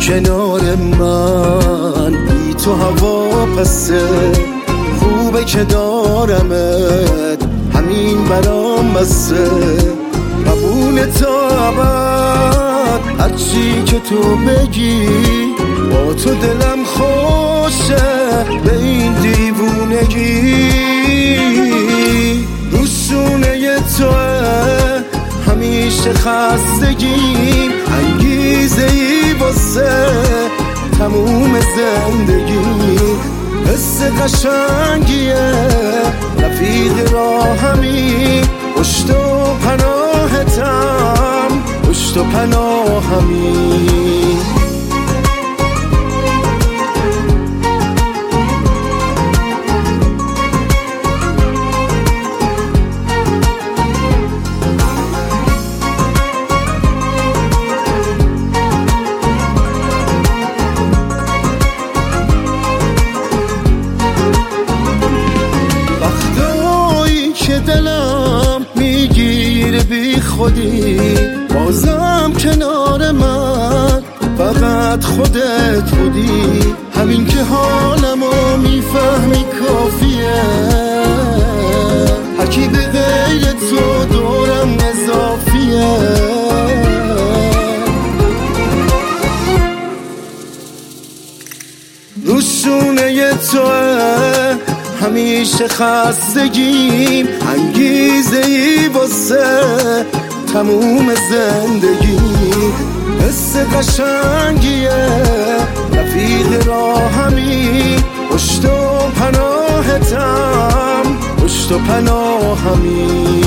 کنار من، بی تو هوا پسه، خوبه که دارمت، همین برام بسه. قبول تا ابد هرچی که تو بگی، با تو دلم خوشه به این دیوونگی. روشونه توه همیشه خستگیم، انگیزه ای واسه تموم زندگی. حس قشنگیه رفیق راهمی، پشت و پناهتم، پشت و پناهمی. دلم میگیره بی خودی، بازم کنار من فقط خودت بودی. همین که حالمو میفهمی کافیه، هرکی به غیر تو دورم اضافیه. روشونه توه همیشه خستگیم، انگیزه ای واسه تموم زندگی. حس قشنگیه رفیق راهمی، پشت و پناهتم، پشت و پناهمی.